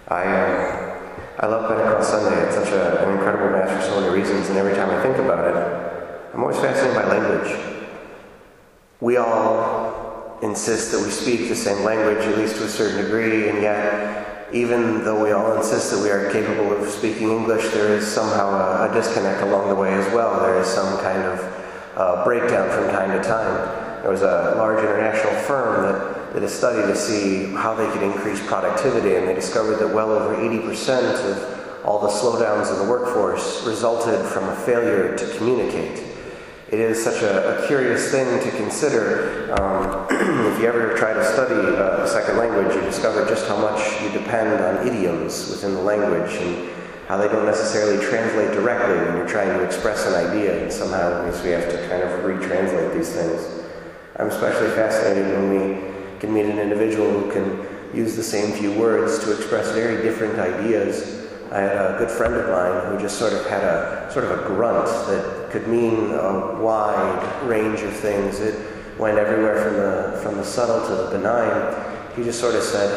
I love Pentecost Sunday. It's such an incredible Mass for so many reasons, and every time I think about it, I'm always fascinated by language. We all insist that we speak the same language, at least to a certain degree, and yet, even though we all insist that we are capable of speaking English, there is somehow a disconnect along the way as well. There is some kind of breakdown from time to time. There was a large international firm that did a study to see how they could increase productivity, and they discovered that well over 80% of all the slowdowns in the workforce resulted from a failure to communicate. It is such a curious thing to consider. If you ever try to study a second language, you discover just how much you depend on idioms within the language and how they don't necessarily translate directly when you're trying to express an idea, and somehow it means we have to kind of retranslate these things. I'm especially fascinated when we can meet an individual who can use the same few words to express very different ideas. I had a good friend of mine who just sort of had a grunt that could mean a wide range of things. It went everywhere from the subtle to the benign. He just sort of said,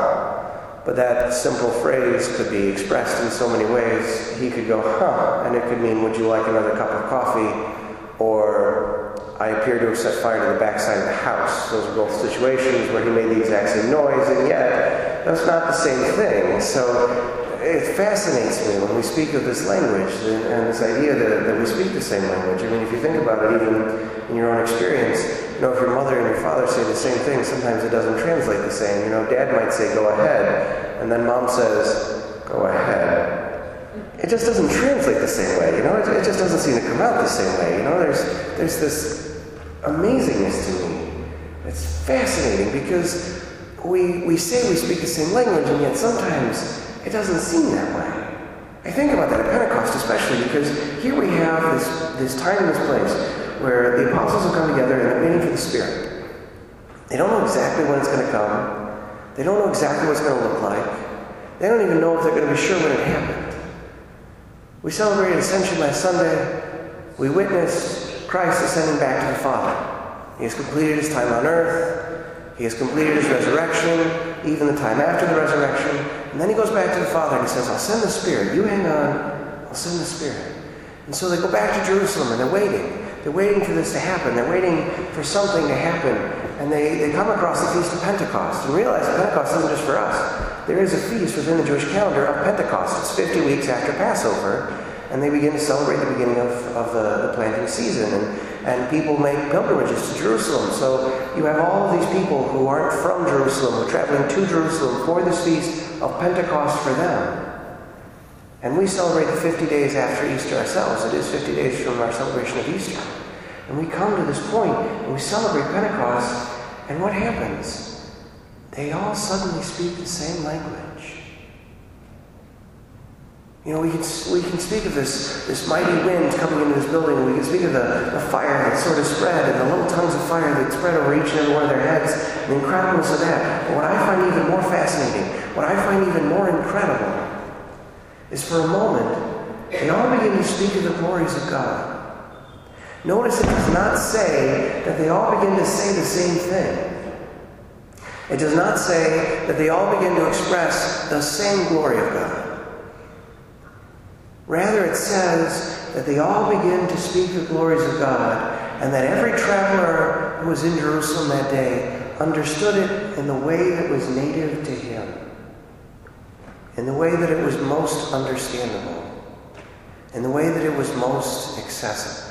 huh. But that simple phrase could be expressed in so many ways. He could go, huh, and it could mean, would you like another cup of coffee? Or, I appear to have set fire to the backside of the house. Those are both situations where he made the exact same noise, and yet that's not the same thing. So it fascinates me when we speak of this language and this idea that we speak the same language. I mean, if you think about it, even in your own experience, if your mother and your father say the same thing, sometimes it doesn't translate the same. Dad might say, go ahead, and then mom says, go ahead. It just doesn't translate the same way, It just doesn't seem to come out the same way, There's this amazingness to me. It's fascinating because we say we speak the same language, and yet sometimes it doesn't seem that way. I think about that at Pentecost especially, because here we have this time and this place where the apostles have come together and they're waiting for the Spirit. They don't know exactly when it's going to come. They don't know exactly what it's going to look like. They don't even know if they're going to be sure when it happened. We celebrated Ascension last Sunday. We witnessed Christ ascending back to the Father. He has completed his time on earth. He has completed his resurrection, even the time after the resurrection. And then he goes back to the Father and he says, I'll send the Spirit. You hang on. I'll send the Spirit. And so they go back to Jerusalem and they're waiting. They're waiting for this to happen. They're waiting for something to happen. And they come across the Feast of Pentecost and realize that Pentecost isn't just for us. There is a feast within the Jewish calendar of Pentecost. It's 50 weeks after Passover. And they begin to celebrate the beginning of the planting season. And people make pilgrimages to Jerusalem. So you have all of these people who aren't from Jerusalem, who are traveling to Jerusalem for this feast of Pentecost for them. And we celebrate the 50 days after Easter ourselves. It is 50 days from our celebration of Easter. And we come to this point and we celebrate Pentecost. And what happens? They all suddenly speak the same language. We can speak of this mighty wind coming into this building, and we can speak of the fire that sort of spread, and the little tongues of fire that spread over each and every one of their heads, and the incredibleness of that. But what I find even more fascinating, what I find even more incredible, is for a moment, they all begin to speak of the glories of God. Notice it does not say that they all begin to say the same thing. It does not say that they all begin to express the same glory of God. Rather, it says that they all begin to speak the glories of God, and that every traveler who was in Jerusalem that day understood it in the way that was native to him, in the way that it was most understandable, in the way that it was most accessible.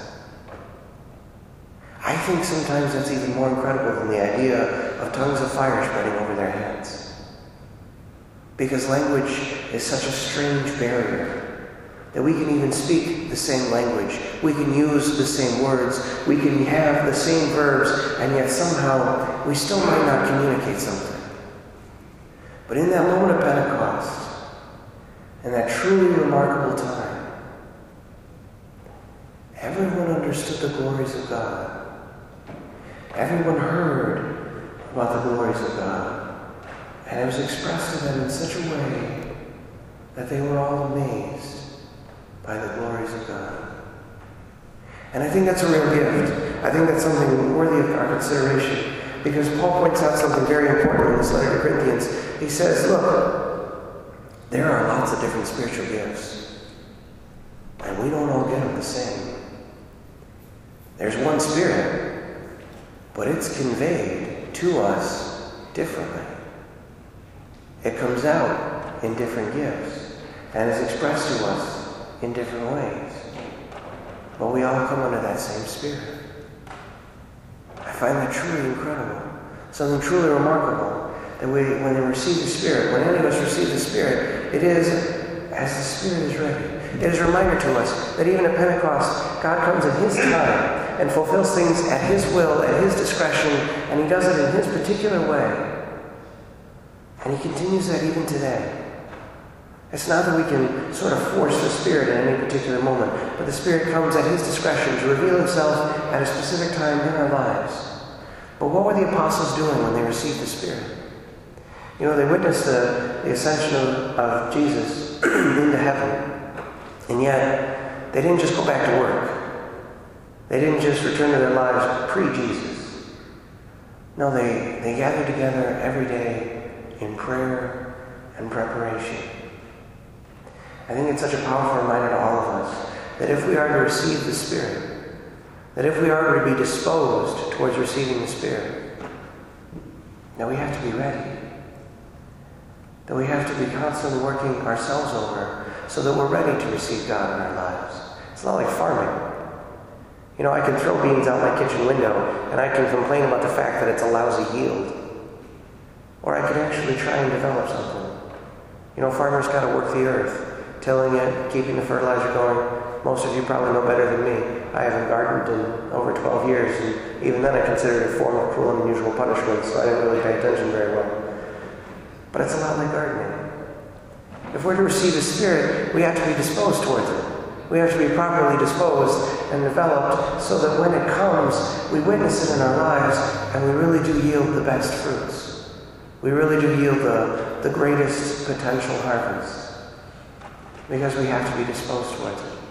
I think sometimes that's even more incredible than the idea of tongues of fire spreading over their heads. Because language is such a strange barrier that we can even speak the same language. We can use the same words. We can have the same verbs, and yet somehow we still might not communicate something. But in that moment of Pentecost, in that truly remarkable time, everyone understood the glories of God. Everyone heard about the glories of God. And it was expressed to them in such a way that they were all amazed by the glories of God. And I think that's a real gift. I think that's something worthy of our consideration, because Paul points out something very important in this letter to Corinthians. He says, look, There are lots of different spiritual gifts, and we don't all get them the same. There's one Spirit, but it's conveyed to us differently. It comes out in different gifts and is expressed to us in different ways. But we all come under that same Spirit. I find that truly incredible, something truly remarkable, that when we receive the Spirit, when any of us receive the Spirit, it is as the Spirit is ready. It is a reminder to us that even at Pentecost, God comes in His time and fulfills things at His will, at His discretion, and He does it in His particular way. And He continues that even today. It's not that we can sort of force the Spirit at any particular moment, but the Spirit comes at His discretion to reveal Himself at a specific time in our lives. But what were the apostles doing when they received the Spirit? You know, they witnessed the ascension of Jesus into heaven, and yet they didn't just go back to work. They didn't just return to their lives pre-Jesus. No, they gathered together every day in prayer and preparation. I think it's such a powerful reminder to all of us that if we are to receive the Spirit, that if we are to be disposed towards receiving the Spirit, that we have to be ready. That we have to be constantly working ourselves over so that we're ready to receive God in our lives. It's not like farming. You know, I can throw beans out my kitchen window and I can complain about the fact that it's a lousy yield. Or I could actually try and develop something. You know, farmers got to work the earth, tilling it, keeping the fertilizer going. Most of you probably know better than me. I haven't gardened in over 12 years, and even then I considered it a form of cruel and unusual punishment, so I didn't really pay attention very well. But it's a lot like gardening. If we're to receive the Spirit, we have to be disposed towards it. We have to be properly disposed and developed so that when it comes, we witness it in our lives and we really do yield the best fruits. We really do yield the greatest potential harvest because we have to be disposed towards it.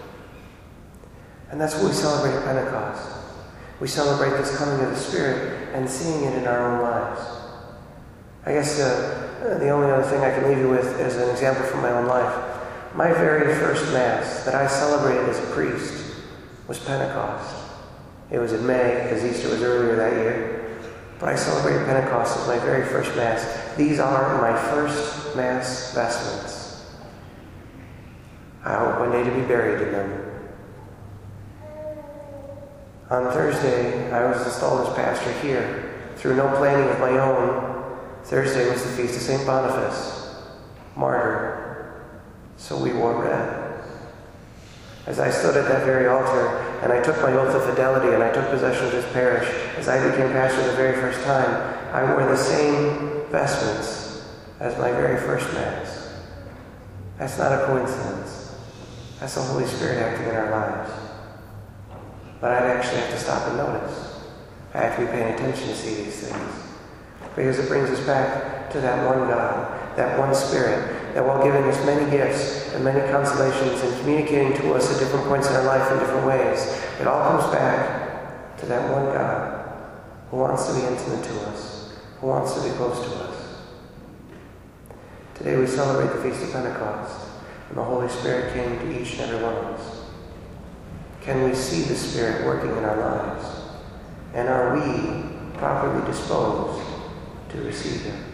And that's what we celebrate at Pentecost. We celebrate this coming of the Spirit and seeing it in our own lives. I guess the only other thing I can leave you with is an example from my own life. My very first Mass that I celebrated as a priest was Pentecost. It was in May, because Easter was earlier that year. But I celebrated Pentecost as my very first Mass. These are my first Mass vestments. I hope one day to be buried in them. On Thursday, I was installed as pastor here. Through no planning of my own, Thursday was the feast of St. Boniface, martyr. So we wore red. As I stood at that very altar, and I took my oath of fidelity, and I took possession of this parish, as I became pastor the very first time, I wore the same vestments as my very first Mass. That's not a coincidence. That's the Holy Spirit acting in our lives. But I'd actually have to stop and notice. I have to be paying attention to see these things. Because it brings us back to that one God, that one Spirit, that while giving us many gifts and many consolations and communicating to us at different points in our life in different ways, it all comes back to that one God who wants to be intimate to us, who wants to be close to us. Today we celebrate the Feast of Pentecost, and the Holy Spirit came to each and every one of us. Can we see the Spirit working in our lives? And are we properly disposed to receive Him?